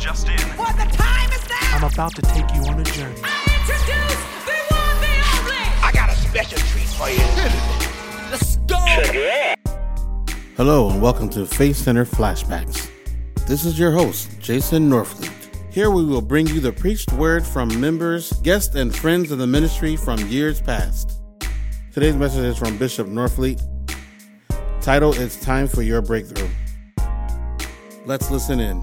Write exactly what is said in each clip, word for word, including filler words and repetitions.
just in. For the time is now. I'm about to take you on a journey. I introduce the one, the only. I got a special treat for you. Let's go. Check it out. Hello and welcome to Faith Center Flashbacks. This is your host, Jason Norfleet. Here we will bring you the preached word from members, guests, and friends of the ministry from years past. Today's message is from Bishop Norfleet. Title, It's Time for Your Breakthrough. Let's listen in.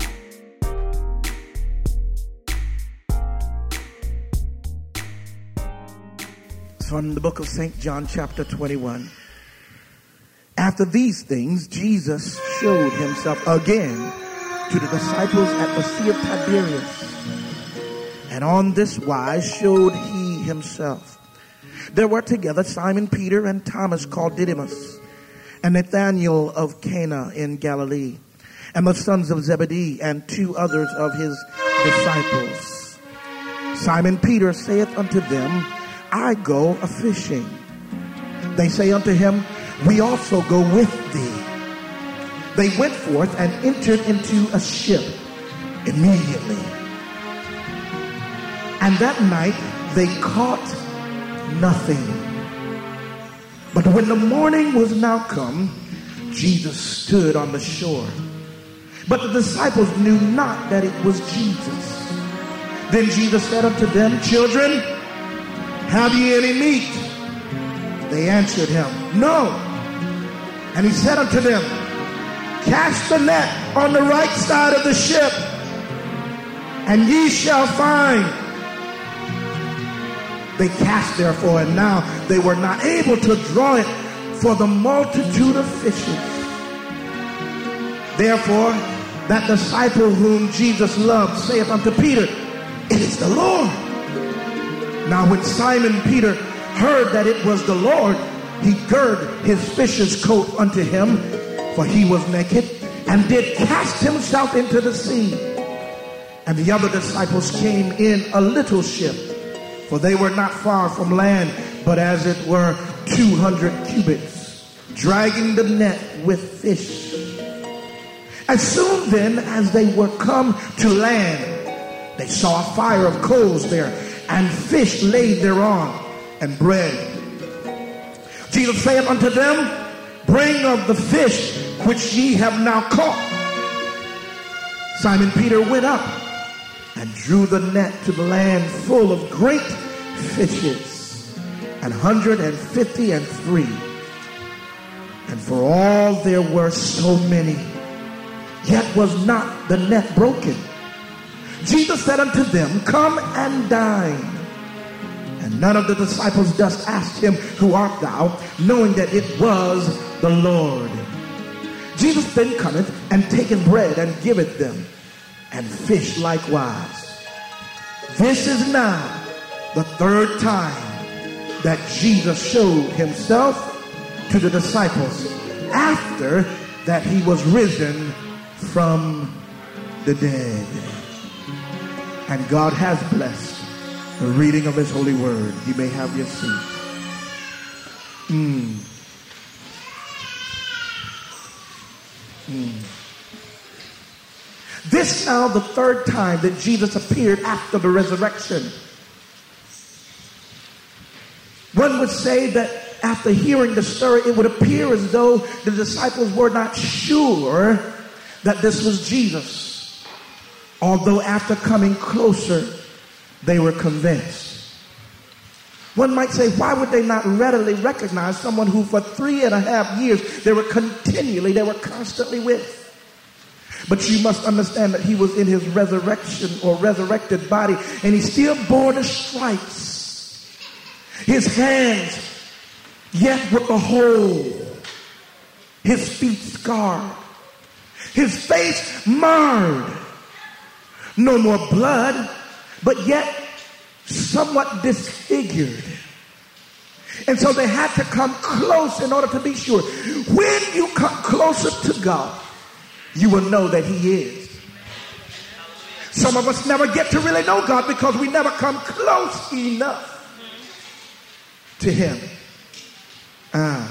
From the book of Saint John, chapter twenty-one. After these things, Jesus showed himself again to the disciples at the Sea of Tiberias. And on this wise showed he himself. There were together Simon Peter and Thomas called Didymus, and Nathanael of Cana in Galilee, and the sons of Zebedee, and two others of his disciples. Simon Peter saith unto them, I go a-fishing. They say unto him, we also go with thee. They went forth and entered into a ship immediately. And that night they caught nothing. But when the morning was now come, Jesus stood on the shore. But the disciples knew not that it was Jesus. Then Jesus said unto them, Children, have ye any meat? They answered him, No. And he said unto them, Cast the net on the right side of the ship, and ye shall find. They cast therefore, and now they were not able to draw it for the multitude of fishes. Therefore, that disciple whom Jesus loved saith unto Peter, It is the Lord. Now when Simon Peter heard that it was the Lord, he girded his fisher's coat unto him, for he was naked, and did cast himself into the sea. And the other disciples came in a little ship, for they were not far from land, but as it were two hundred cubits, dragging the net with fish. As soon then as they were come to land, they saw a fire of coals there, and fish laid thereon, and bread. Jesus saith unto them, Bring of the fish which ye have now caught. Simon Peter went up and drew the net to the land full of great fishes, an hundred and fifty and three. And for all there were so many, yet was not the net broken. Jesus said unto them, Come and dine. And none of the disciples thus asked him, Who art thou? Knowing that it was the Lord. Jesus then cometh and taketh bread and giveth them, and fish likewise. This is now the third time that Jesus showed himself to the disciples after that he was risen from the dead. And God has blessed the reading of his holy word. You may have your seat. Mm. Mm. This now the third time that Jesus appeared after the resurrection. One would say that after hearing the story, it would appear as though the disciples were not sure that this was Jesus. Although after coming closer, they were convinced. One might say, why would they not readily recognize someone who for three and a half years they were continually, they were constantly with? But you must understand that he was in his resurrection or resurrected body, and he still bore the stripes. His hands yet with a hole, his feet scarred, his face marred. No more blood, but yet somewhat disfigured. And so they had to come close in order to be sure. When you come closer to God, you will know that he is. Some of us never get to really know God because we never come close enough to him. Ah.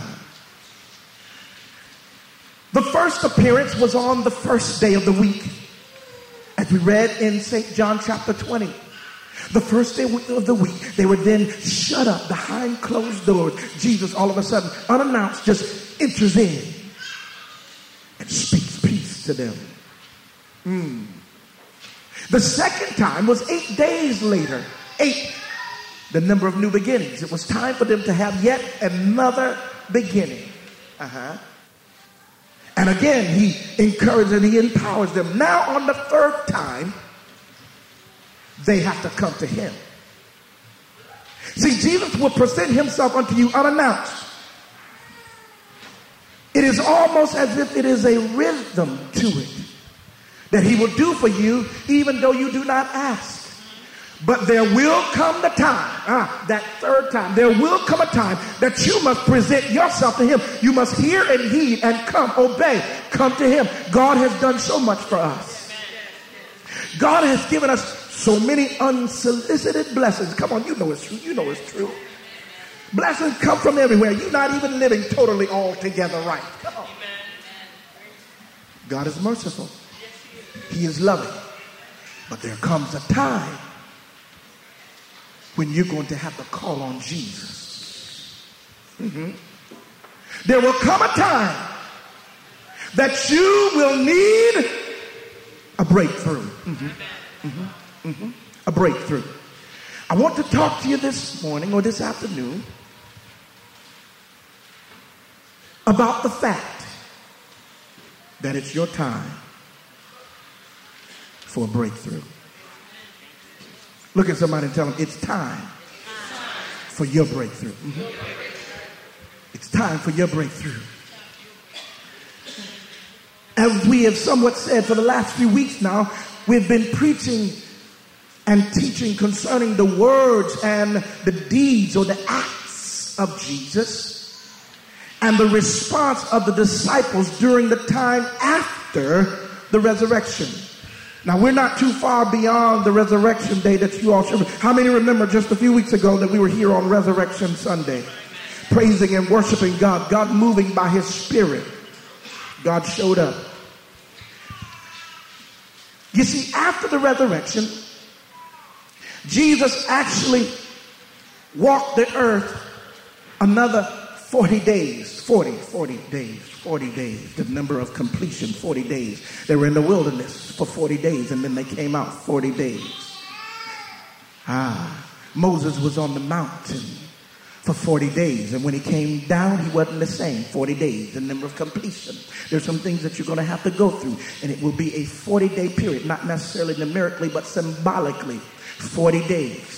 The first appearance was on the first day of the week. As we read in Saint John chapter twenty, the first day of the week, they were then shut up behind closed doors. Jesus, all of a sudden, unannounced, just enters in and speaks peace to them. Mm. The second time was eight days later. Eight, the number of new beginnings. It was time for them to have yet another beginning. Uh-huh. And again, he encourages and he empowers them. Now on the third time, they have to come to him. See, Jesus will present himself unto you unannounced. It is almost as if it is a rhythm to it that he will do for you even though you do not ask. But there will come the time, ah, that third time, there will come a time that you must present yourself to him. You must hear and heed and come, obey, come to him. God has done so much for us. God has given us so many unsolicited blessings. Come on, you know it's true. You know it's true. Blessings come from everywhere. You're not even living totally all together right. Come on. God is merciful. He is loving. But there comes a time when you're going to have to call on Jesus. Mm-hmm. There will come a time that you will need a breakthrough. Mm-hmm. Mm-hmm. Mm-hmm. A breakthrough. I want to talk to you this morning or this afternoon about the fact that it's your time for a breakthrough. Look at somebody and tell them it's time for your breakthrough. Mm-hmm. It's time for your breakthrough. As we have somewhat said for the last few weeks now, we've been preaching and teaching concerning the words and the deeds or the acts of Jesus and the response of the disciples during the time after the resurrection. Now, we're not too far beyond the resurrection day that you all should. How many remember just a few weeks ago that we were here on Resurrection Sunday, praising and worshiping God, God moving by his Spirit? God showed up. You see, after the resurrection, Jesus actually walked the earth another forty days, forty, forty days, forty days, the number of completion, forty days. They were in the wilderness for forty days and then they came out forty days. Ah, Moses was on the mountain for forty days, and when he came down, he wasn't the same. forty days, the number of completion. There's some things that you're going to have to go through, and it will be a forty-day period, not necessarily numerically, but symbolically. forty days.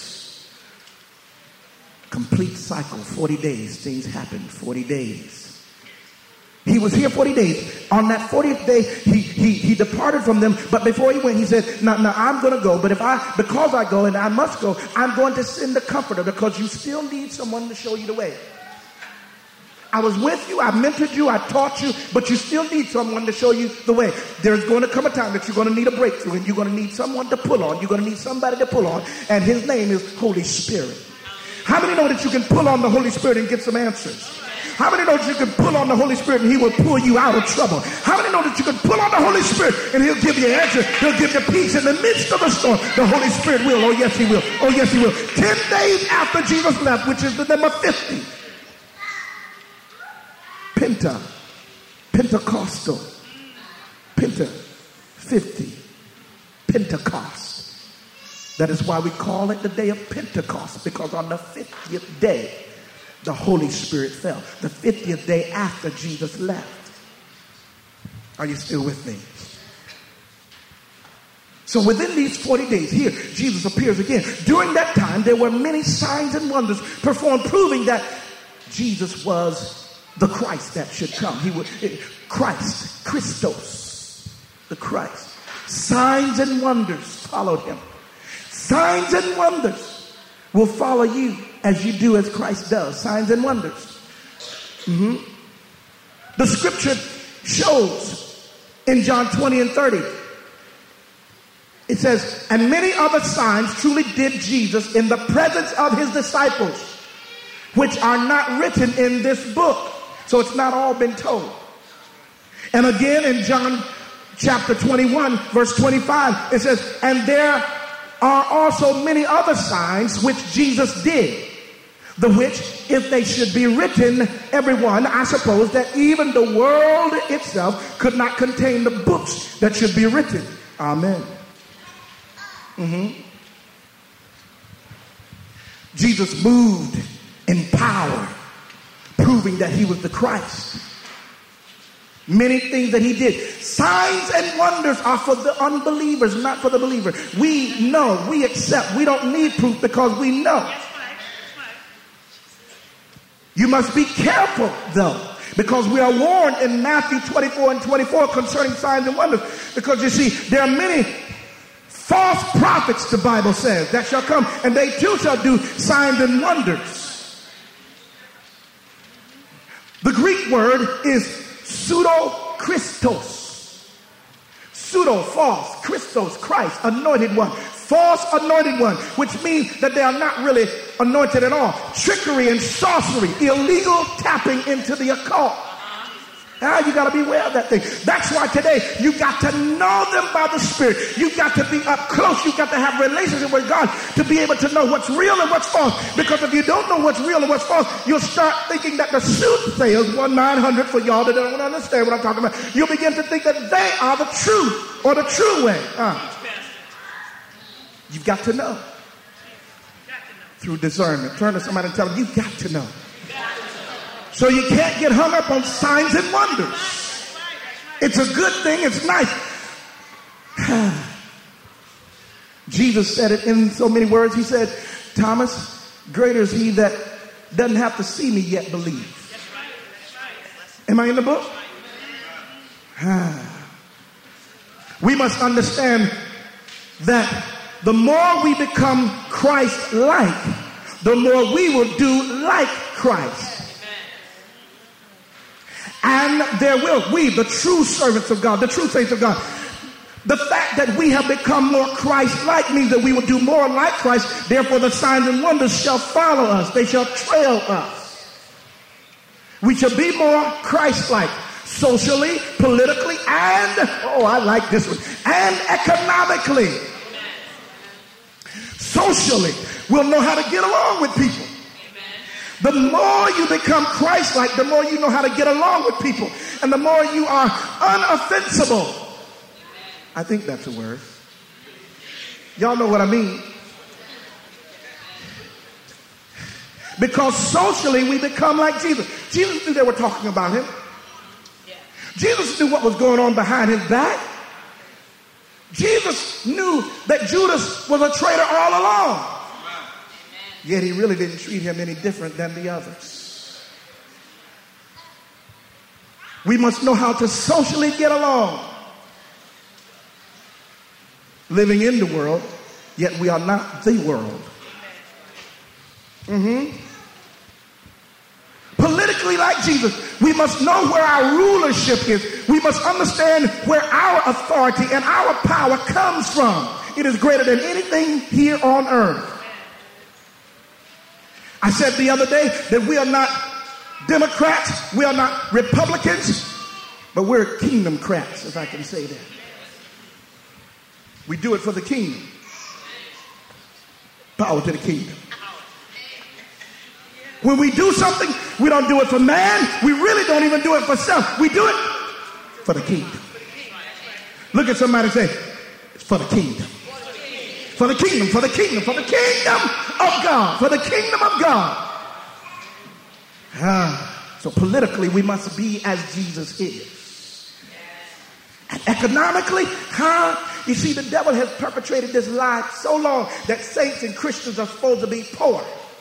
Complete cycle, forty days. Things happen, forty days. He was here forty days. On that fortieth day, he, he, he departed from them. But before he went, he said, now, now I'm going to go. But if I, because I go and I must go, I'm going to send the comforter because you still need someone to show you the way. I was with you, I mentored you, I taught you, but you still need someone to show you the way. There's going to come a time that you're going to need a breakthrough and you're going to need someone to pull on. You're going to need somebody to pull on. And his name is Holy Spirit. How many know that you can pull on the Holy Spirit and get some answers? How many know that you can pull on the Holy Spirit and he will pull you out of trouble? How many know that you can pull on the Holy Spirit and he'll give you answers? He'll give you peace in the midst of the storm. The Holy Spirit will. Oh, yes, he will. Oh, yes, he will. Ten days after Jesus left, which is the number fifty. Penta. Pentecostal. Penta. fifty. Pentecost. That is why we call it the day of Pentecost, because on the fiftieth day, the Holy Spirit fell. The fiftieth day after Jesus left. Are you still with me? So within these forty days, here, Jesus appears again. During that time, there were many signs and wonders performed, proving that Jesus was the Christ that should come. He would, Christ, Christos, the Christ. Signs and wonders followed him. Signs and wonders will follow you as you do as Christ does. Signs and wonders. Mm-hmm. The scripture shows in John twenty and thirty. It says, and many other signs truly did Jesus in the presence of his disciples, which are not written in this book. So it's not all been told. And again in John chapter twenty-one, verse twenty-five, it says, and there are also many other signs which Jesus did, the which, if they should be written, everyone, I suppose that even the world itself could not contain the books that should be written. Amen. Mm-hmm. Jesus moved in power, proving that he was the Christ. Many things that he did. Signs and wonders are for the unbelievers, not for the believer. We know, we accept. We don't need proof because we know. You must be careful, though, because we are warned in Matthew twenty-four and twenty-four concerning signs and wonders. Because you see, there are many false prophets, the Bible says, that shall come, and they too shall do signs and wonders. The Greek word is pseudo-Christos. Pseudo, false, Christos, Christ, anointed one. False anointed one, which means that they are not really anointed at all. Trickery and sorcery, illegal tapping into the occult. Now you got to be aware of that thing. That's why today you got to know them by the Spirit. You got to be up close. You got to have a relationship with God to be able to know what's real and what's false. Because if you don't know what's real and what's false, you'll start thinking that the soothsayers, one nine hundred for y'all that don't understand what I'm talking about. You'll begin to think that they are the truth or the true way. Uh, you've got to know through discernment. Turn to somebody and tell them, you've got to know. So you can't get hung up on signs and wonders. It's a good thing. It's nice. Jesus said it in so many words. He said, Thomas, greater is he that doesn't have to see me yet believe. Am I in the book? We must understand that the more we become Christ-like, the more we will do like Christ. And there will, we, the true servants of God, the true saints of God, the fact that we have become more Christ-like means that we will do more like Christ. Therefore, the signs and wonders shall follow us. They shall trail us. We shall be more Christ-like, socially, politically, and, oh, I like this one, and economically. Socially, we'll know how to get along with people. The more you become Christ-like, the more you know how to get along with people. And the more you are unoffensible. I think that's a word. Y'all know what I mean. Because socially we become like Jesus. Jesus knew they were talking about him. Jesus knew what was going on behind his back. Jesus knew that Judas was a traitor all along. Yet he really didn't treat him any different than the others. We must know how to socially get along. Living in the world, yet we are not the world. Mm-hmm. Politically, like Jesus, we must know where our rulership is. We must understand where our authority and our power comes from. It is greater than anything here on earth. I said the other day that we are not Democrats, we are not Republicans, but we're kingdomcrats, if I can say that. We do it for the kingdom. Power to the kingdom. When we do something, we don't do it for man. We really don't even do it for self. We do it for the kingdom. Look at somebody and say, it's for the kingdom. For the kingdom, for the kingdom, for the kingdom of God. For the kingdom of God. Ah, so politically, we must be as Jesus is. And economically, huh? You see, the devil has perpetrated this lie so long that saints and Christians are supposed to be poor.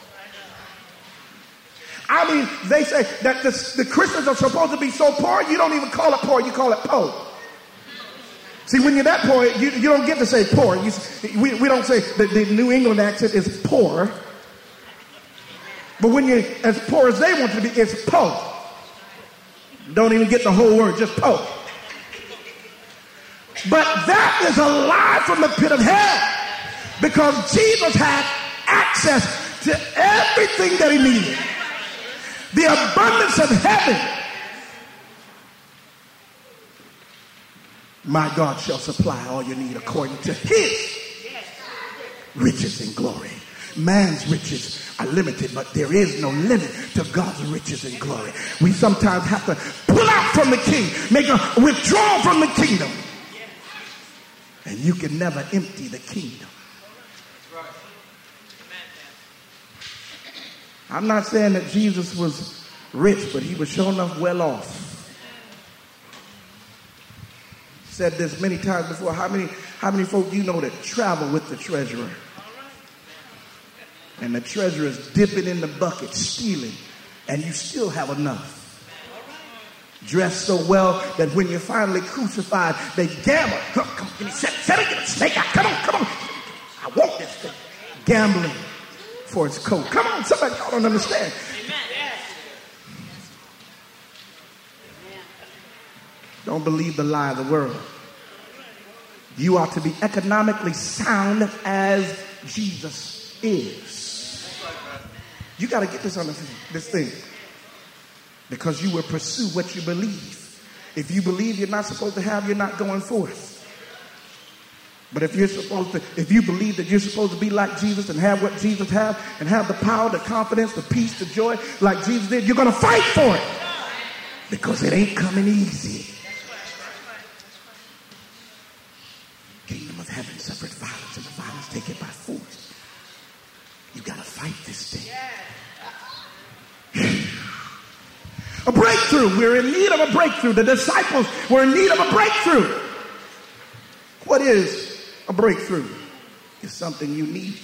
I mean, they say that the, the Christians are supposed to be so poor, you don't even call it poor, you call it po. See, when you're that poor, you, you don't get to say poor. You, we, we don't say that the New England accent is poor. But when you're as poor as they want you to be, it's po. Don't even get the whole word, just po. But that is a lie from the pit of hell. Because Jesus had access to everything that he needed. The abundance of heaven. My God shall supply all your need according to his riches and glory. Man's riches are limited, but there is no limit to God's riches and glory. We sometimes have to pull out from the king, make a withdrawal from the kingdom. And you can never empty the kingdom. I'm not saying that Jesus was rich, but he was sure enough well off. Said this many times before. How many, how many folk do you know that travel with the treasurer? And the treasurer is dipping in the bucket, stealing, and you still have enough. Dressed so well that when you're finally crucified, they gamble. Come, come, give me seven, seven, get a snake out. Come on, come on. I want this thing. Gambling for its coat. Come on, somebody, y'all don't understand. Don't believe the lie of the world. You are to be economically sound as Jesus is. You got to get this on the, this thing. Because you will pursue what you believe. If you believe you're not supposed to have, you're not going forth. But if you're supposed to, if you believe that you're supposed to be like Jesus and have what Jesus had and have the power, the confidence, the peace, the joy like Jesus did, you're going to fight for it. Because it ain't coming easy. Kingdom of heaven suffered violence, and the violence take it by force. You got to fight this thing. A breakthrough. We're in need of a breakthrough. The disciples were in need of a breakthrough. What is a breakthrough? It's something you need.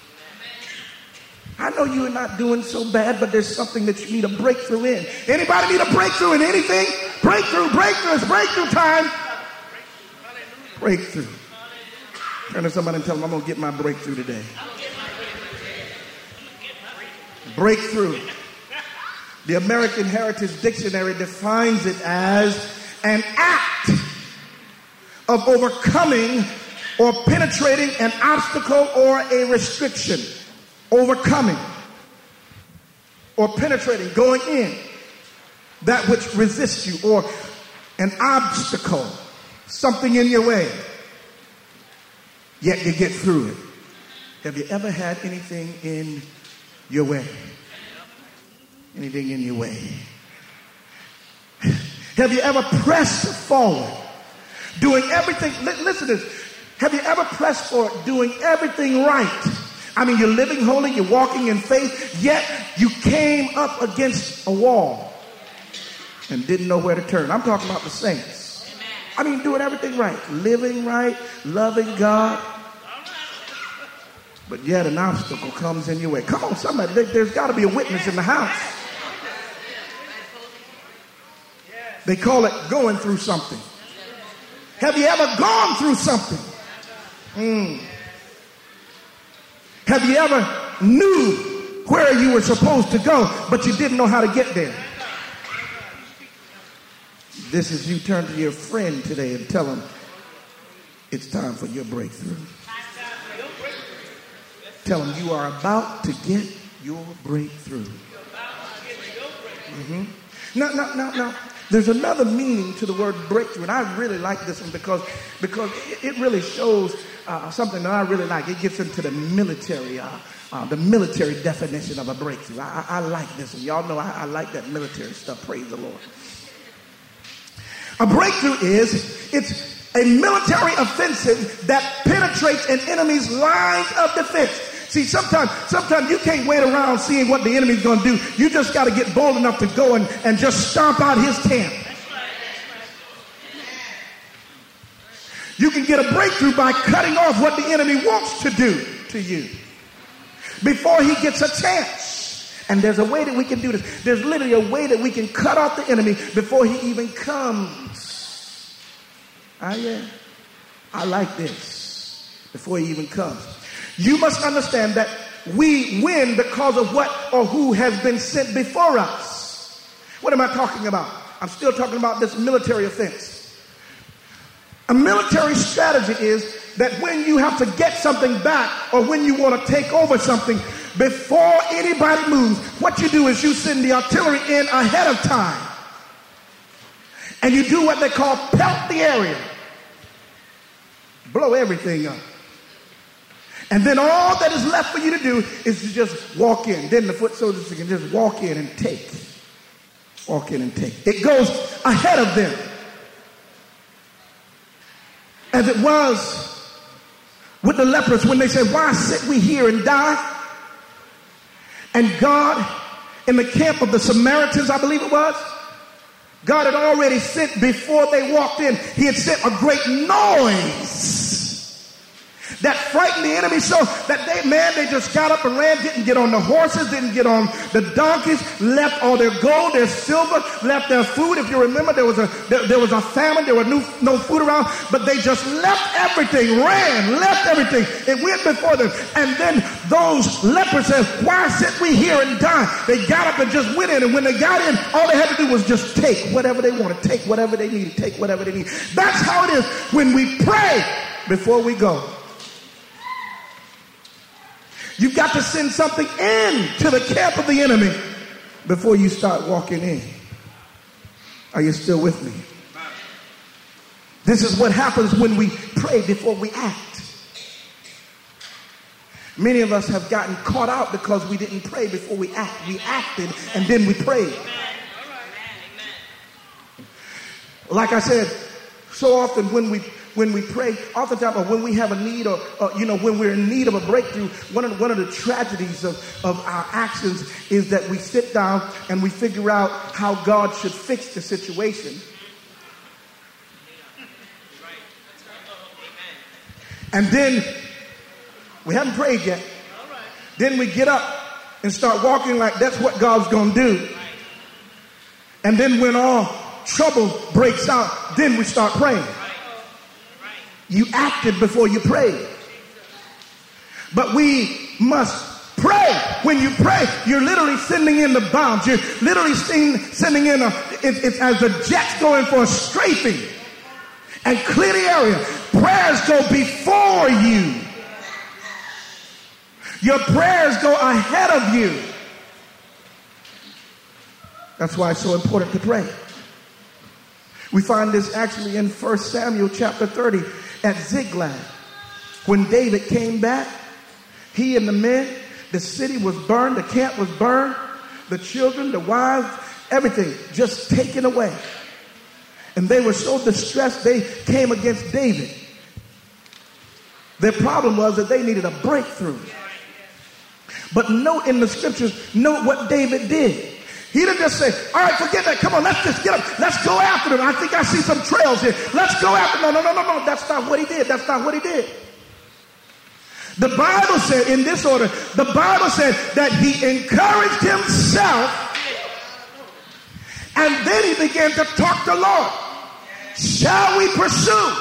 I know you're not doing so bad, but there's something that you need a breakthrough in. Anybody need a breakthrough in anything? Breakthrough, breakthrough. It's breakthrough time. Breakthrough. Turn to somebody and tell them, I'm going to get my breakthrough today. Breakthrough. The American Heritage Dictionary defines it as an act of overcoming or penetrating an obstacle or a restriction. Overcoming or penetrating, going in that which resists you, or an obstacle, something in your way, yet you get through it. Have you ever had anything in your way? Anything in your way? Have you ever pressed forward, doing everything? Listen to this. Have you ever pressed forward, doing everything right? I mean, you're living holy, you're walking in faith, yet you came up against a wall and didn't know where to turn. I'm talking about the saints. I mean, doing everything right, living right, loving God, but yet an obstacle comes in your way. Come on, somebody, there's got to be a witness in the house. They call it going through something. Have you ever gone through something? Mm. Have you ever knew where you were supposed to go, but you didn't know how to get there? This is you turn to your friend today and tell him it's time for your breakthrough. Tell him you are about to get your breakthrough. Mm-hmm. Now, now, now, now, there's another meaning to the word breakthrough, and I really like this one because, because it really shows uh, something that I really like. It gets into the military, uh, uh, the military definition of a breakthrough. I, I, I like this one. Y'all know I, I like that military stuff. Praise the Lord. A breakthrough is, it's a military offensive that penetrates an enemy's lines of defense. See, sometimes, sometimes you can't wait around seeing what the enemy's going to do. You just got to get bold enough to go and, and just stomp out his camp. You can get a breakthrough by cutting off what the enemy wants to do to you before he gets a chance. And there's a way that we can do this. There's literally a way that we can cut off the enemy before he even comes. Ah, yeah. I like this. Before he even comes. You must understand that we win because of what or who has been sent before us. What am I talking about? I'm still talking about this military offense. A military strategy is that when you have to get something back or when you want to take over something, before anybody moves, what you do is you send the artillery in ahead of time. And you do what they call pelt the area. blow everything up. And then all that is left for you to do is to just walk in. Then the foot soldiers can just walk in and take. Walk in and take. It goes ahead of them. As it was with the lepers when they said, why sit we here and die? And God, in the camp of the Samaritans, I believe it was, God had already sent, before they walked in, he had sent a great noise that frightened the enemy so that they, man, they just got up and ran, didn't get on the horses, didn't get on the donkeys, left all their gold, their silver, left their food. If you remember, there was a there, there was a famine, there was no, no food around, but they just left everything, ran, left everything. It went before them. And then those lepers said, why sit we here and die? They got up and just went in, and when they got in, all they had to do was just take whatever they wanted, take whatever they needed, take whatever they need. That's how it is when we pray before we go. You've got to send something in to the camp of the enemy before you start walking in. Are you still with me? This is what happens when we pray before we act. Many of us have gotten caught out because we didn't pray before we act. We acted and then we prayed. Like I said, so often when we When we pray, oftentimes, or when we have a need, or, or you know, when we're in need of a breakthrough, one of the, one of the tragedies of, of our actions is that we sit down and we figure out how God should fix the situation. And then we haven't prayed yet. Then we get up and start walking like that's what God's going to do. And then when all trouble breaks out, then we start praying. You acted before you prayed. But we must pray. When you pray, you're literally sending in the bombs. You're literally sending, sending in a, it, it's as the jets going for a strafing and clear the area. Prayers go before you. Your prayers go ahead of you. That's why it's so important to pray. We find this actually in First Samuel chapter thirty. At Ziklag, when David came back, he and the men, the city was burned, the camp was burned, the children, the wives, everything just taken away. And they were so distressed, they came against David. Their problem was that they needed a breakthrough. But note in the scriptures, note what David did. He didn't just say, all right, forget that. Come on, let's just get up. Let's go after them. I think I see some trails here. Let's go after them. No, no, no, no, no. That's not what he did. That's not what he did. The Bible said, in this order, the Bible said that he encouraged himself and then he began to talk to the Lord. Shall we pursue?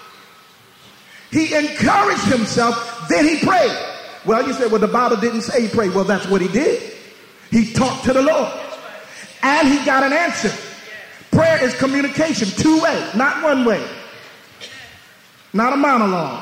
He encouraged himself, then he prayed. Well, you said, well, the Bible didn't say he prayed. Well, that's what he did. He talked to the Lord. And he got an answer. Prayer is communication, two way, not one way. Not a monologue.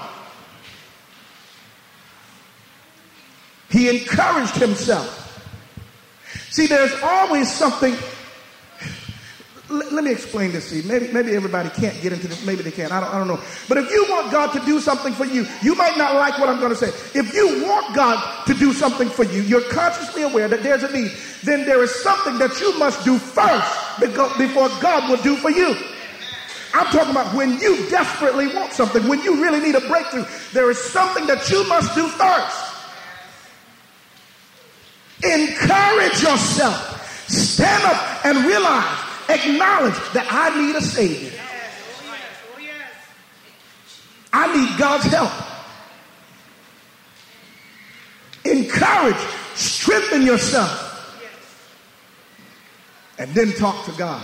He encouraged himself. See, there's always something. L- let me explain this to you. Maybe, maybe everybody can't get into this. Maybe they can. I don't, I don't know. But if you want God to do something for you, you might not like what I'm going to say. If you want God to do something for you, you're consciously aware that there's a need. Then there is something that you must do first before God will do for you. I'm talking about when you desperately want something, when you really need a breakthrough, there is something that you must do first. Encourage yourself. Stand up and realize, acknowledge that I need a Savior. I need God's help. Encourage, strengthen yourself. And then talk to God.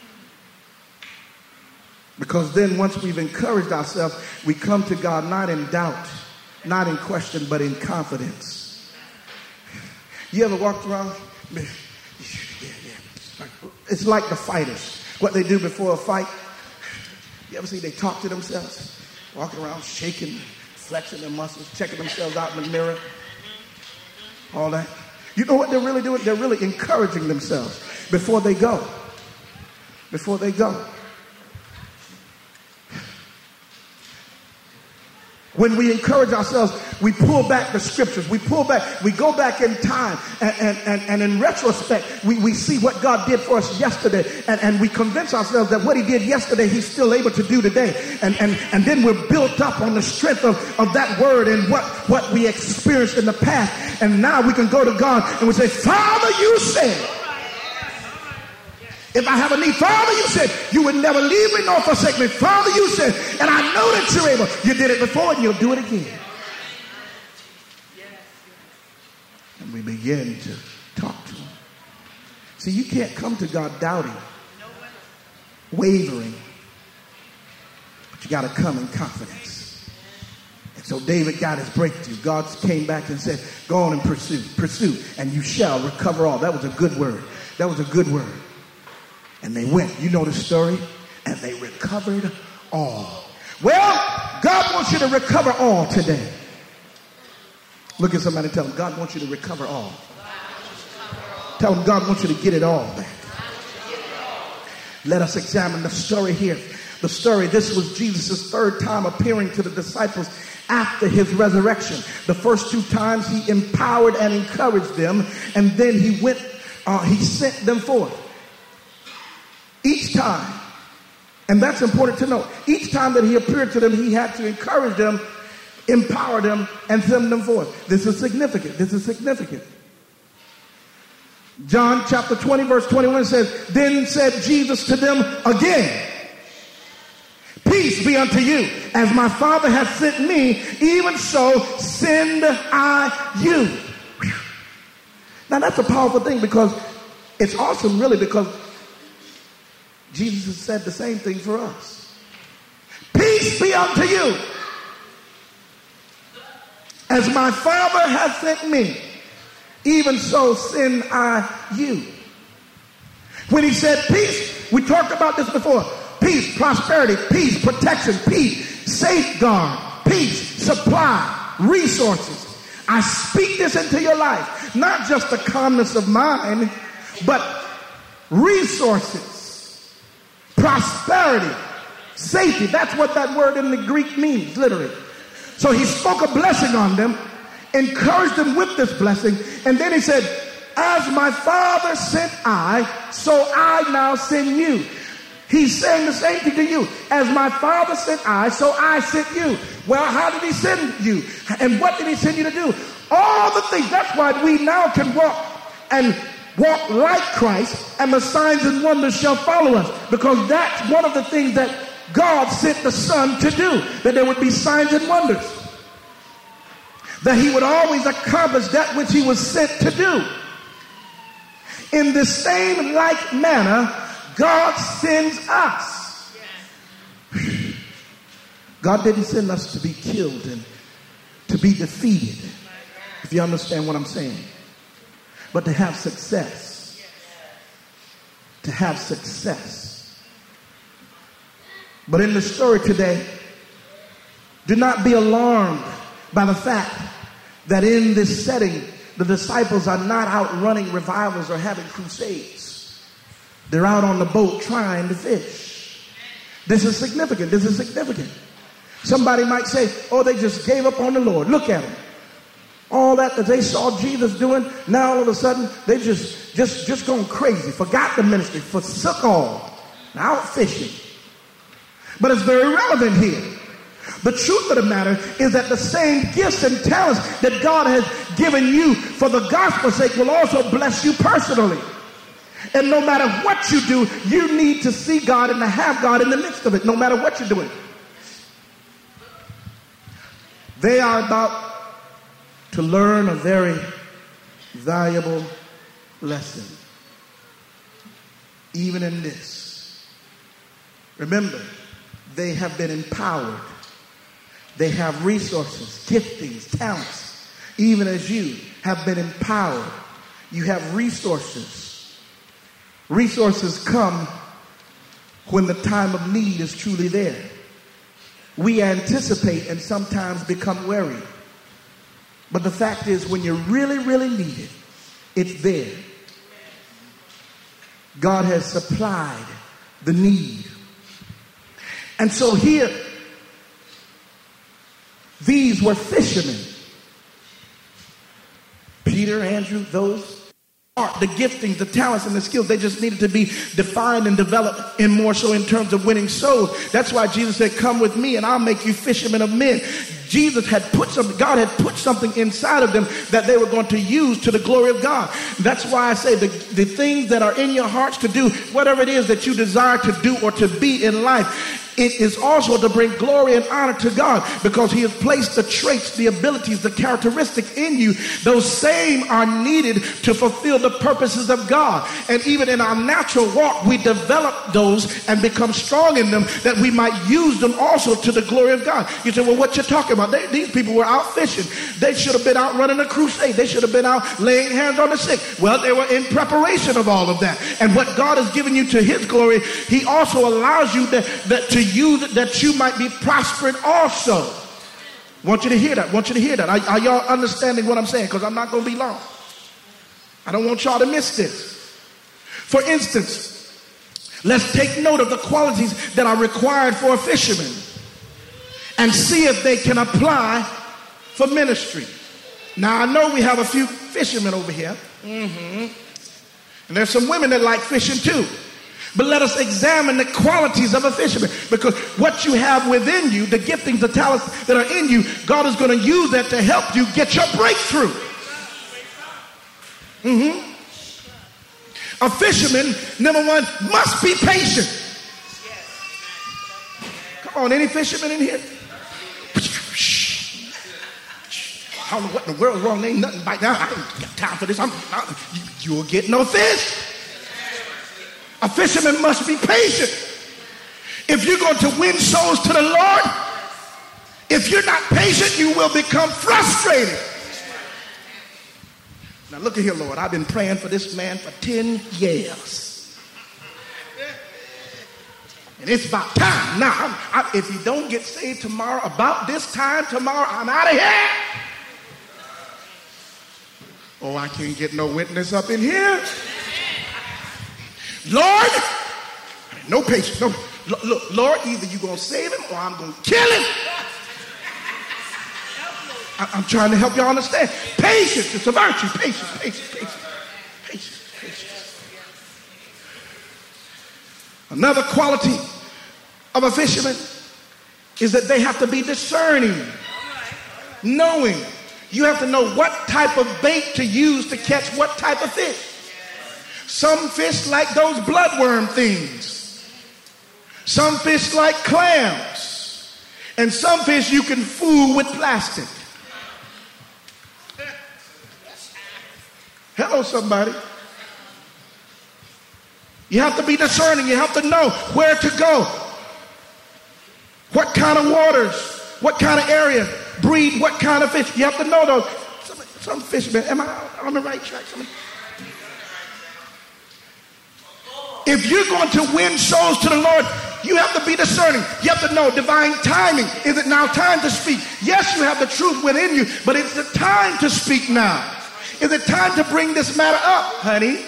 Because then once we've encouraged ourselves, we come to God not in doubt, not in question, but in confidence. You ever walked around? It's like the fighters. What they do before a fight. You ever see they talk to themselves? Walking around shaking, flexing their muscles, checking themselves out in the mirror. All that. You know what they're really doing? They're really encouraging themselves before they go. Before they go. When we encourage ourselves, we pull back the scriptures. We pull back, we go back in time. And, and, and, and in retrospect, we, we see what God did for us yesterday. And, and we convince ourselves that what he did yesterday, he's still able to do today. And, and, and then we're built up on the strength of, of that word and what, what we experienced in the past. And now we can go to God and we say, Father, you said, if I have a need, Father, you said, you would never leave me nor forsake me. Father, you said, and I know that you're able. You did it before and you'll do it again. And we begin to talk to him. See, you can't come to God doubting, wavering, but you got to come in confidence. And so David got his breakthrough. God came back and said, go on and pursue, pursue, and you shall recover all. That was a good word. That was a good word. And they went, you know the story, and they recovered all. Well, God wants you to recover all today. Look at somebody and tell them, God wants you to recover all. Tell them, God wants you to get it all back. Let us examine the story here. The story, this was Jesus' third time appearing to the disciples after his resurrection. The first two times he empowered and encouraged them, and then he went, uh, he sent them forth. Each time, and that's important to note, each time that he appeared to them, he had to encourage them, empower them, and send them forth. This is significant. This is significant. John chapter twenty, verse twenty-one says, then said Jesus to them again, peace be unto you. As my Father hath sent me, even so send I you. Whew. Now that's a powerful thing, because it's awesome, really, because Jesus has said the same thing for us. Peace be unto you. As my Father hath sent me, even so send I you. When he said peace, we talked about this before. Peace, prosperity, peace, protection, peace, safeguard, peace, supply, resources. I speak this into your life. Not just the calmness of mind, but resources. Prosperity, safety. That's what that word in the Greek means, literally. So he spoke a blessing on them, encouraged them with this blessing, and then he said, as my Father sent I, so I now send you. He's saying the same thing to you. As my Father sent I, so I sent you. Well, how did he send you? And what did he send you to do? All the things. That's why we now can walk and walk like Christ, and the signs and wonders shall follow us. Because that's one of the things that God sent the Son to do. That there would be signs and wonders. That he would always accomplish that which he was sent to do. In the same like manner, God sends us. God didn't send us to be killed and to be defeated. If you understand what I'm saying. But to have success. To have success. But in the story today, do not be alarmed by the fact that in this setting, the disciples are not out running revivals or having crusades. They're out on the boat trying to fish. This is significant. This is significant. Somebody might say, oh, they just gave up on the Lord. Look at them. All that that they saw Jesus doing, now all of a sudden they just just just going crazy, forgot the ministry, forsook all, now out fishing. But it's very relevant here. The truth of the matter is that the same gifts and talents that God has given you for the gospel's sake will also bless you personally. And no matter what you do, you need to see God and to have God in the midst of it, no matter what you're doing. They are about to learn a very valuable lesson. Even in this. Remember, they have been empowered. They have resources, giftings, talents. Even as you have been empowered, you have resources. Resources come when the time of need is truly there. We anticipate and sometimes become weary. But the fact is, when you really, really need it, it's there. God has supplied the need. And so here, These were fishermen. Peter, Andrew, those are the giftings, the talents, and the skills. They just needed to be defined and developed in more so in terms of winning souls. That's why Jesus said, come with me and I'll make you fishermen of men. Jesus had put something, God had put something inside of them that they were going to use to the glory of God. That's why I say the, the things that are in your hearts to do, whatever it is that you desire to do or to be in life, it is also to bring glory and honor to God, because he has placed the traits, the abilities, the characteristics in you. Those same are needed to fulfill the purposes of God. And even in our natural walk, we develop those and become strong in them that we might use them also to the glory of God. You say, well, what you talking about? They, these people were out fishing. They should have been out running a crusade. They should have been out laying hands on the sick. Well, they were in preparation of all of that. And what God has given you to his glory, he also allows you that, that to use it that you might be prospered also. I want you to hear that. I want you to hear that. Are, are y'all understanding what I'm saying? Because I'm not going to be long. I don't want y'all to miss this. For instance, let's take note of the qualities that are required for a fisherman and see if they can apply for ministry. Now, I know we have a few fishermen over here. Mm-hmm. And there's some women that like fishing too. But let us examine the qualities of a fisherman, because what you have within you, the giftings, the talents that are in you, God is going to use that to help you get your breakthrough. Mm-hmm. A fisherman, number one, must be patient. Come on, any fishermen in here? I don't know what in the world is wrong. Ain't nothing right now. I don't got time for this. I'm, I, you, you'll get no fish. A fisherman must be patient. If you're going to win souls to the Lord, if you're not patient, you will become frustrated. Now look at here, Lord. I've been praying for this man for ten years. And it's about time. Now, I'm, I, if he don't get saved tomorrow, about this time tomorrow, I'm out of here. Oh, I can't get no witness up in here. Lord, no patience. No, look, Lord, either you're going to save him or I'm going to kill him. I, I'm trying to help y'all understand. Patience, it's a virtue. Patience, patience, patience, patience, patience. Another quality of a fisherman is that they have to be discerning, knowing. You have to know what type of bait to use to catch what type of fish. Some fish like those bloodworm things. Some fish like clams. And some fish you can fool with plastic. Hello, somebody. You have to be discerning. You have to know where to go. What kind of waters, what kind of area, breed what kind of fish. You have to know those. Some, some fishermen, am I on the right track? Some, If you're going to win souls to the Lord, you have to be discerning. You have to know divine timing. Is it now time to speak? Yes, you have the truth within you, but it's the time to speak now. Is it time to bring this matter up, honey?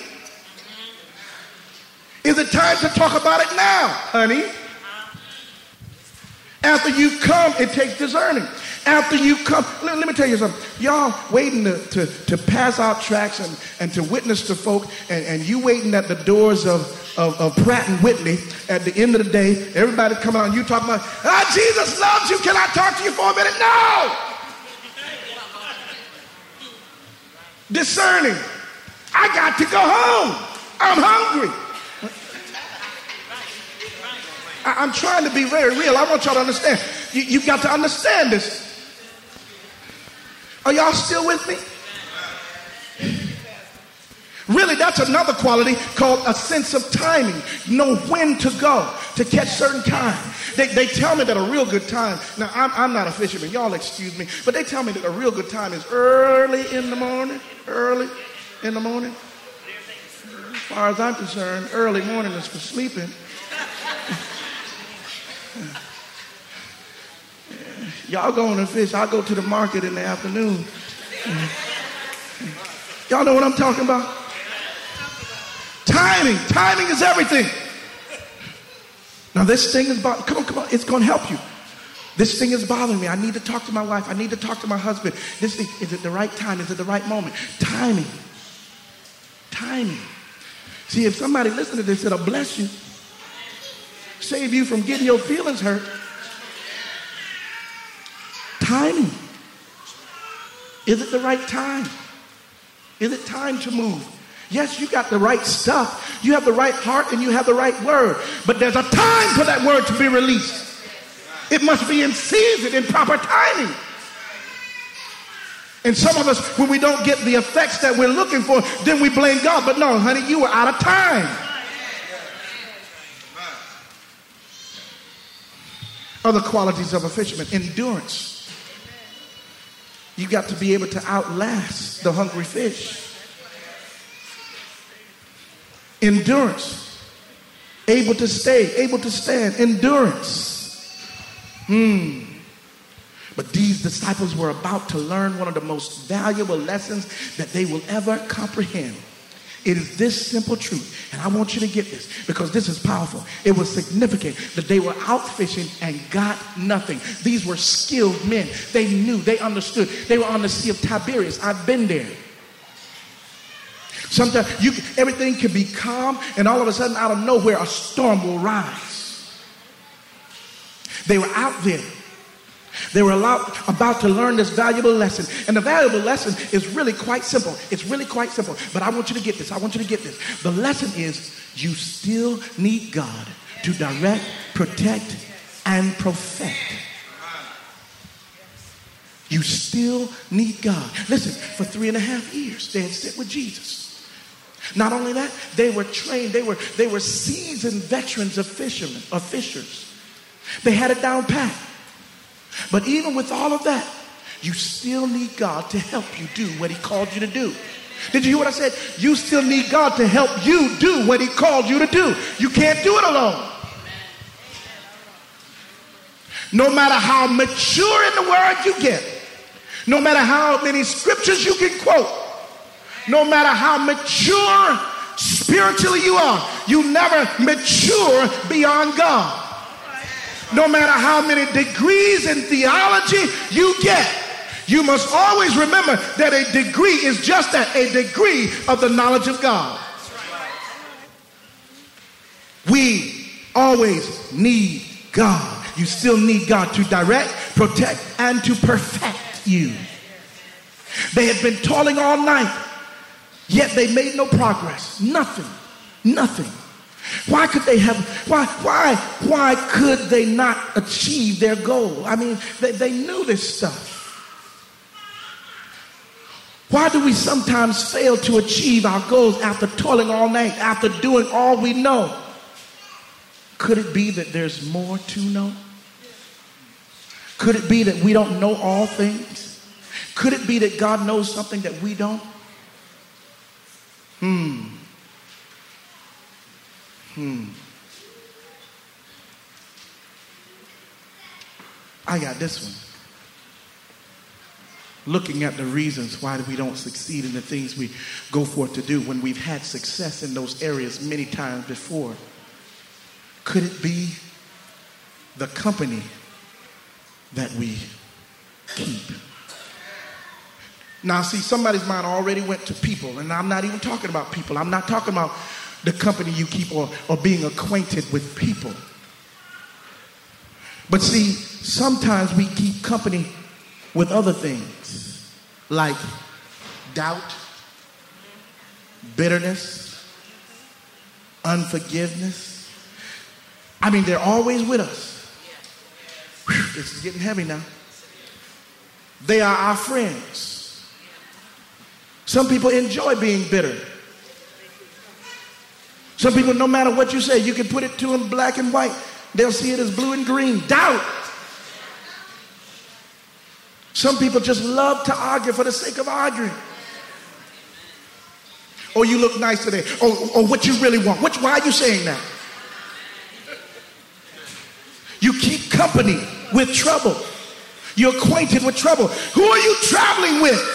Is it time to talk about it now, honey? After you come, it takes discerning. After you come, let, let me tell you something. Y'all waiting to, to, to pass out tracts and, and to witness to folk, and, and you waiting at the doors of, of, of Pratt and Whitney. At the end of the day, everybody coming on, you talking about, ah, Jesus loves you. Can I talk to you for a minute? No! Discerning. I got to go home. I'm hungry. I, I'm trying to be very real. I want y'all to understand. You, you've got to understand this. Are y'all still with me? Really, that's another quality called a sense of timing. Know when to go to catch certain time. They, they tell me that a real good time, now I'm, I'm not a fisherman, y'all excuse me, but they tell me that a real good time is early in the morning, early in the morning. As far as I'm concerned, early morning is for sleeping. Y'all going to fish, I'll go to the market in the afternoon. Y'all know what I'm talking about? Timing. Timing is everything. Now this thing is about, come on, come on, it's going to help you. This thing is bothering me. I need to talk to my wife. I need to talk to my husband. This thing, is it the right time? Is it the right moment? Timing. Timing. See, if somebody listened to this, it'll bless you. Save you from getting your feelings hurt. Timing. Is it the right time? Is it time to move? Yes, you got the right stuff. You have the right heart and you have the right word. But there's a time for that word to be released. It must be in season, in proper timing. And some of us, when we don't get the effects that we're looking for, then we blame God. But no, honey, you were out of time. Other qualities of a fisherman: endurance. You got to be able to outlast the hungry fish. Endurance. Able to stay, able to stand. Endurance. Hmm. But these disciples were about to learn one of the most valuable lessons that they will ever comprehend. It is this simple truth, and I want you to get this because this is powerful. It was significant that they were out fishing and got nothing. These were skilled men. They knew, they understood. They were on the Sea of Tiberias. I've been there. Sometimes you, everything can be calm, and all of a sudden, out of nowhere, a storm will rise. They were out there. They were allowed, about to learn this valuable lesson. And the valuable lesson is really quite simple. It's really quite simple. But I want you to get this. I want you to get this. The lesson is you still need God to direct, protect, and perfect. You still need God. Listen, for three and a half years, they had sit with Jesus. Not only that, they were trained. They were, they were seasoned veterans of fishermen, of fishers. They had it down pat. But even with all of that, you still need God to help you do what he called you to do. Did you hear what I said? You still need God to help you do what he called you to do. You can't do it alone. No matter how mature in the word you get, no matter how many scriptures you can quote, no matter how mature spiritually you are, you never mature beyond God. No matter how many degrees in theology you get, you must always remember that a degree is just that, a degree of the knowledge of God. We always need God. You still need God to direct, protect, and to perfect you. They had been toiling all night, yet they made no progress. Nothing. Nothing. Why could they have, why, why, why could they not achieve their goal? I mean, they, they knew this stuff. Why do we sometimes fail to achieve our goals after toiling all night, after doing all we know? Could it be that there's more to know? Could it be that we don't know all things? Could it be that God knows something that we don't? Hmm. Hmm. I got this one. Looking at the reasons why we don't succeed in the things we go forth to do when we've had success in those areas many times before. Could it be the company that we keep? Now, see, somebody's mind already went to people, and I'm not even talking about people. I'm not talking about the company you keep or, or being acquainted with people. But see, sometimes we keep company with other things like doubt, bitterness, unforgiveness. I mean, they're always with us. Whew, this is getting heavy now. They are our friends. Some people enjoy being bitter. Some people, no matter what you say, you can put it to them black and white. They'll see it as blue and green. Doubt. Some people just love to argue for the sake of arguing. Or you look nice today. Or, or what you really want. Which, why are you saying that? You keep company with trouble. You're acquainted with trouble. Who are you traveling with?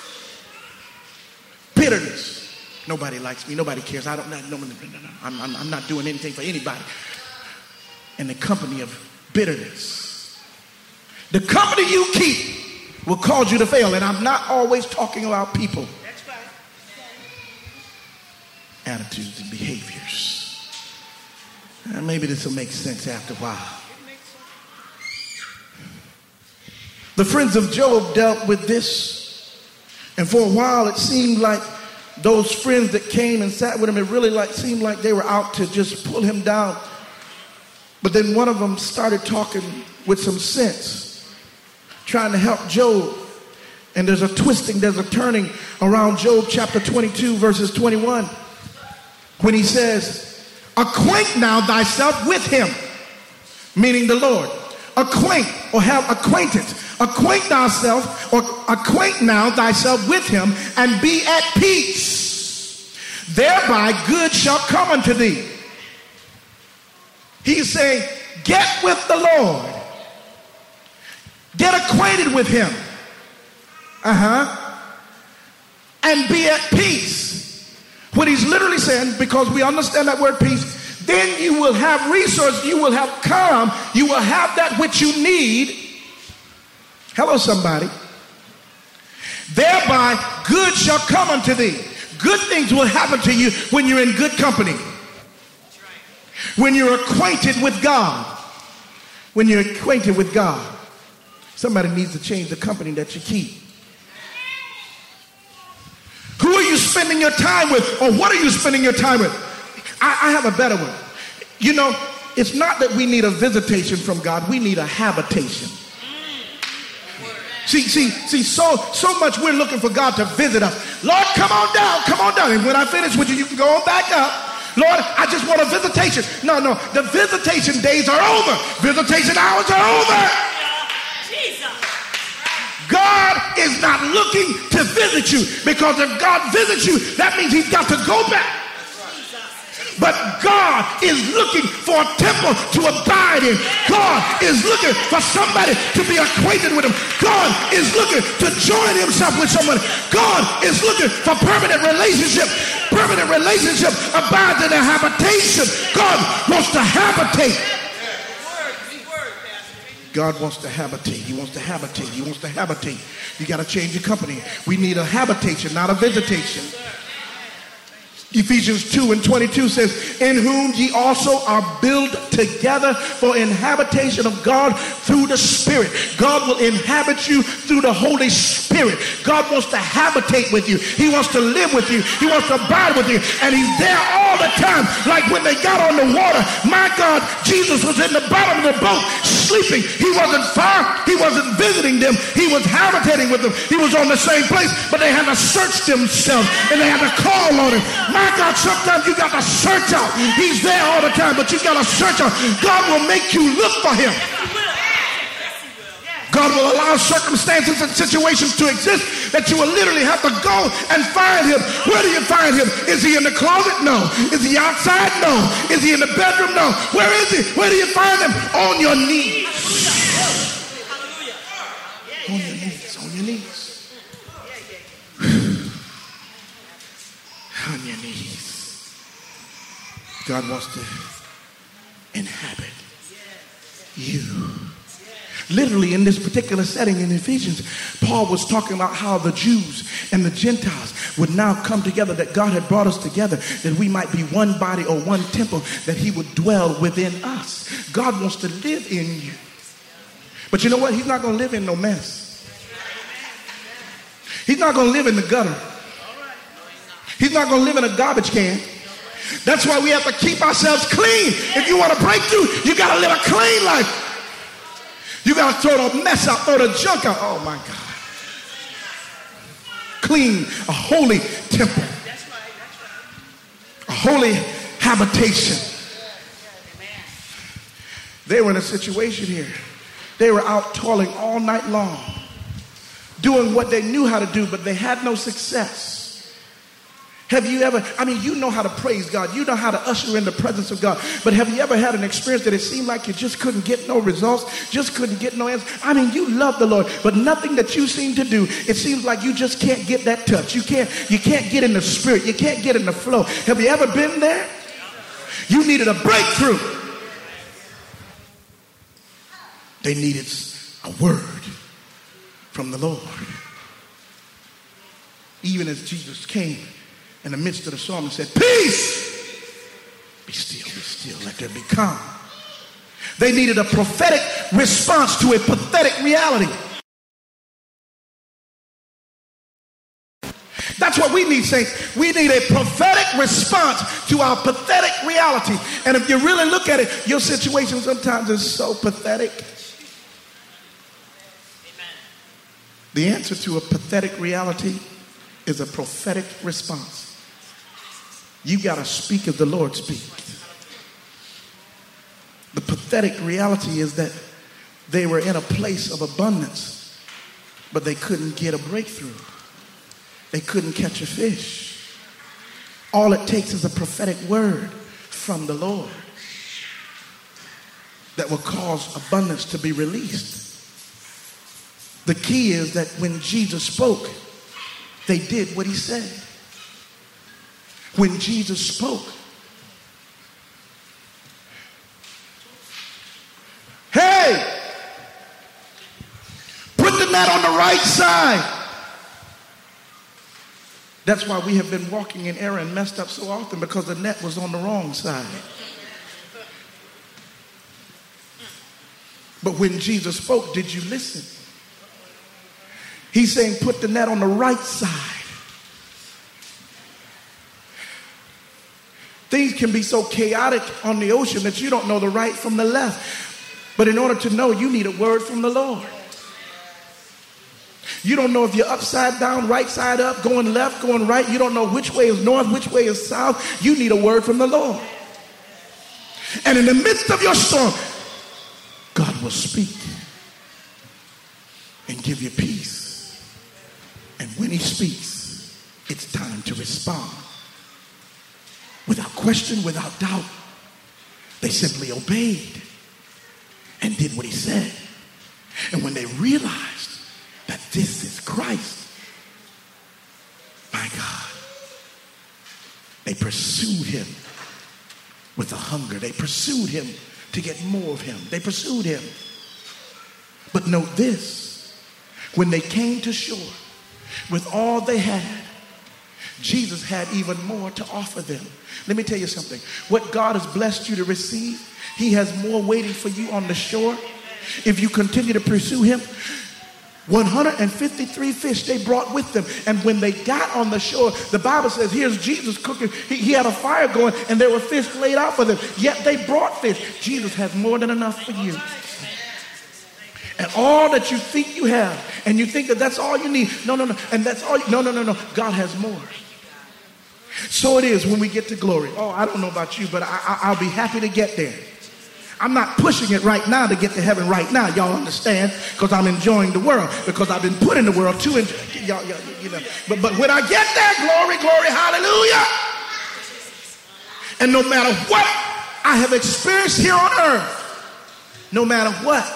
Bitterness. Nobody likes me. Nobody cares. I don't. No, no, no, no, no. I'm, I'm, I'm not doing anything for anybody. In the company of bitterness. The company you keep will cause you to fail. And I'm not always talking about people. Attitudes and behaviors. And maybe this will make sense after a while. The friends of Job dealt with this. And for a while it seemed like those friends that came and sat with him, it really like seemed like they were out to just pull him down. But then one of them started talking with some sense, trying to help Job. And there's a twisting, there's a turning around Job chapter twenty-two, verses twenty-one, when he says, acquaint now thyself with him, meaning the Lord. Acquaint or have acquaintance. Acquaint thyself or acquaint now thyself with him and be at peace. Thereby good shall come unto thee. He's saying, get with the Lord. Get acquainted with him. Uh-huh. And be at peace. What he's literally saying, because we understand that word peace, then you will have resources, you will have calm, you will have that which you need. Hello, somebody. Thereby good shall come unto thee. Good things will happen to you when you're in good company. When you're acquainted with God. When you're acquainted with God. Somebody needs to change the company that you keep. Who are you spending your time with? Or what are you spending your time with? I, I have a better one. You know, it's not that we need a visitation from God. We need a habitation. See, see, see, so, so much we're looking for God to visit us. Lord, come on down, come on down. And when I finish with you, you can go on back up. Lord, I just want a visitation. No, no, the visitation days are over. Visitation hours are over. Jesus. God is not looking to visit you, because if God visits you, that means he's got to go back. But God is looking for a temple to abide in. God is looking for somebody to be acquainted with him. God is looking to join himself with someone. God is looking for permanent relationship. Permanent relationship abides in a habitation. God wants to habitate. God wants to habitate. He wants to habitate. He wants to habitate. You got to change your company. We need a habitation, not a visitation. Ephesians two and twenty-two says, in whom ye also are built together for inhabitation of God through the Spirit. God will inhabit you through the Holy Spirit. God wants to habitate with you. He wants to live with you. He wants to abide with you. And he's there all the time. Like when they got on the water, my God, Jesus was in the bottom of the boat sleeping. He wasn't far. He wasn't visiting them. He was habitating with them. He was on the same place, but they had to search themselves and they had to call on him. My God, sometimes you got to search out. He's there all the time, but you got to search out. God will make you look for him. God will allow circumstances and situations to exist that you will literally have to go and find him. Where do you find him? Is he in the closet? No. Is he outside? No. Is he in the bedroom? No. Where is he? Where do you find him? On your knees. On your knees. On your knees. On your knees. God wants to inhabit you. Literally in this particular setting in Ephesians, Paul was talking about how the Jews and the Gentiles would now come together, that God had brought us together, that we might be one body or one temple, that he would dwell within us. God wants to live in you. But you know what? He's not going to live in no mess. He's not going to live in the gutter. He's not going to live in a garbage can. That's why we have to keep ourselves clean. If you want to break through, you got to live a clean life. You got to throw the mess out, throw the junk out. Oh, my God. Clean, a holy temple. A holy habitation. They were in a situation here. They were out toiling all night long, doing what they knew how to do, but they had no success. Have you ever, I mean, you know how to praise God. You know how to usher in the presence of God. But have you ever had an experience that it seemed like you just couldn't get no results, just couldn't get no answers? I mean, you love the Lord, but nothing that you seem to do, it seems like you just can't get that touch. You can't, you can't get in the spirit. You can't get in the flow. Have you ever been there? You needed a breakthrough. They needed a a word from the Lord. Even as Jesus came in the midst of the storm and said, peace, be still, be still, let there be calm. They needed a prophetic response to a pathetic reality. That's what we need, saints. We need a prophetic response to our pathetic reality. And if you really look at it, your situation sometimes is so pathetic. Amen. The answer to a pathetic reality is a prophetic response. You got to speak as the Lord speaks. The pathetic reality is that they were in a place of abundance, but they couldn't get a breakthrough. They couldn't catch a fish. All it takes is a prophetic word from the Lord that will cause abundance to be released. The key is that when Jesus spoke, they did what he said. When Jesus spoke, hey, put the net on the right side. That's why we have been walking in error and messed up so often, because the net was on the wrong side. But when Jesus spoke, did you listen? He's saying put the net on the right side. Things can be so chaotic on the ocean that you don't know the right from the left. But in order to know, you need a word from the Lord. You don't know if you're upside down, right side up, going left, going right. You don't know which way is north, which way is south. You need a word from the Lord. And in the midst of your storm, God will speak and give you peace. And when he speaks, it's time to respond. Without question, without doubt, they simply obeyed and did what he said. And when they realized that this is Christ, my God, they pursued him with a hunger. They pursued him to get more of him. They pursued him. But note this, when they came to shore with all they had, Jesus had even more to offer them. Let me tell you something. What God has blessed you to receive, he has more waiting for you on the shore. If you continue to pursue him, one hundred fifty-three fish they brought with them. And when they got on the shore, the Bible says, here's Jesus cooking. He, he had a fire going and there were fish laid out for them. Yet they brought fish. Jesus has more than enough for you. And all that you think you have, and you think that that's all you need. No, no, no. And that's all. You, no, no, no, no. God has more. So it is when we get to glory. Oh, I don't know about you, but I, I, I'll be happy to get there. I'm not pushing it right now to get to heaven right now. Y'all understand? Because I'm enjoying the world. Because I've been put in the world to enjoy. Y'all, y'all, you know. But, but when I get there, glory, glory, hallelujah. And no matter what I have experienced here on earth, no matter what,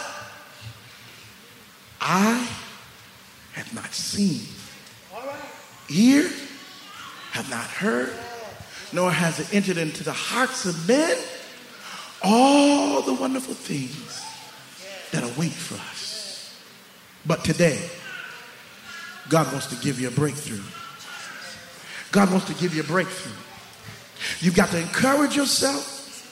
I have not seen, ear have not heard, nor has it entered into the hearts of men all the wonderful things that await for us. But today, God wants to give you a breakthrough. God wants to give you a breakthrough. You've got to encourage yourself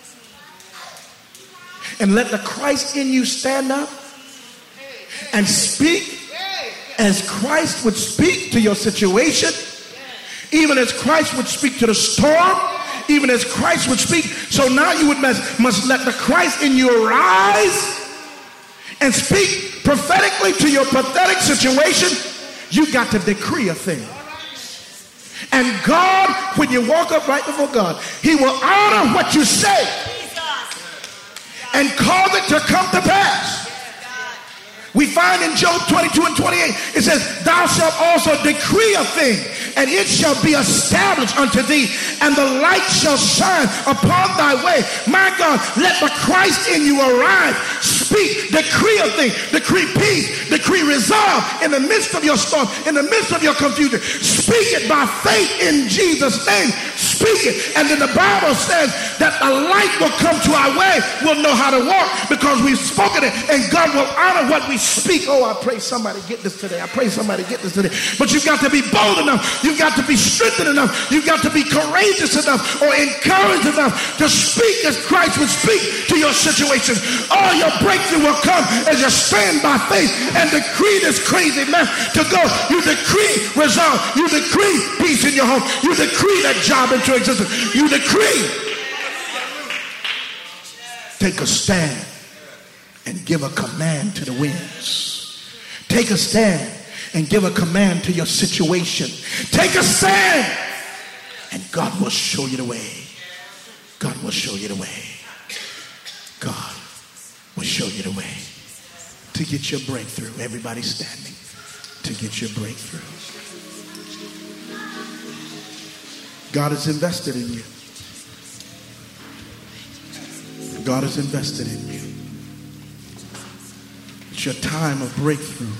and let the Christ in you stand up and speak as Christ would speak to your situation, even as Christ would speak to the storm, even as Christ would speak. So now you would must, must let the Christ in you arise and speak prophetically to your pathetic situation. You got to decree a thing. And God, when you walk up right before God, he will honor what you say and cause it to come to pass. We find in Job twenty-two and twenty-eight, it says, thou shalt also decree a thing, and it shall be established unto thee, and the light shall shine upon thy way. My God, let the Christ in you arise. Speak, decree a thing, decree peace, decree resolve in the midst of your storm, in the midst of your confusion. Speak it by faith in Jesus' name. speak it. And then the Bible says that a light will come to our way. We'll know how to walk because we've spoken it. And God will honor what we speak. Oh, I pray somebody get this today. I pray somebody get this today. But you've got to be bold enough. You've got to be strengthened enough. You've got to be courageous enough or encouraged enough to speak as Christ would speak to your situation. All your breakthrough will come as you stand by faith and decree this crazy mess to go. You decree resolve. You decree peace in your home. You decree that job into existence. You decree. Take a stand and give a command to the winds. Take a stand and give a command to your situation. Take a stand and God will show you the way. God will show you the way. God will show you the way to get your breakthrough. Everybody standing to get your breakthrough. God is invested in you. God is invested in you. It's your time of breakthrough.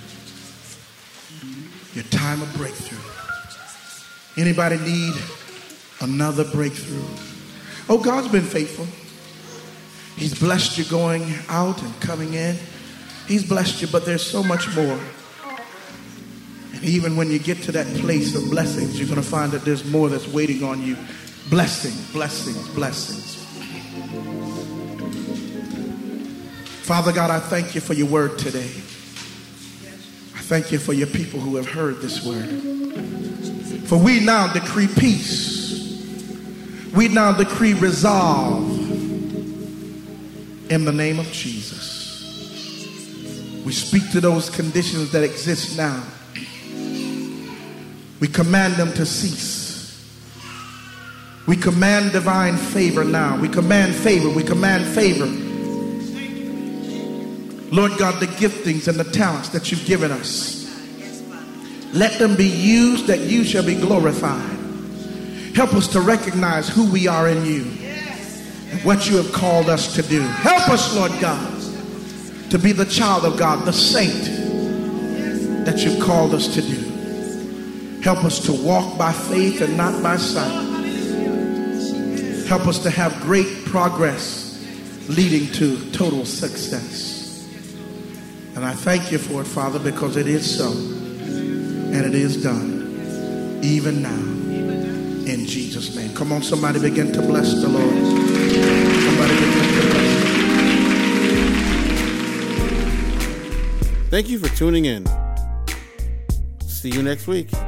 Your time of breakthrough. Anybody need another breakthrough? Oh, God's been faithful. He's blessed you going out and coming in. He's blessed you, but there's so much more. And even when you get to that place of blessings, you're going to find that there's more that's waiting on you. Blessings, blessings, blessings. Father God, I thank you for your word today. I thank you for your people who have heard this word. For we now decree peace. We now decree resolve in the name of Jesus. We speak to those conditions that exist now. We command them to cease. We command divine favor now. We command favor. We command favor. Lord God, the giftings and the talents that you've given us, let them be used that you shall be glorified. Help us to recognize who we are in you and what you have called us to do. Help us, Lord God, to be the child of God, the saint that you've called us to do. Help us to walk by faith and not by sight. Help us to have great progress leading to total success. And I thank you for it, Father, because it is so. And it is done. Even now. In Jesus' name. Come on, somebody begin to bless the Lord. Somebody begin to bless the Lord. Thank you for tuning in. See you next week.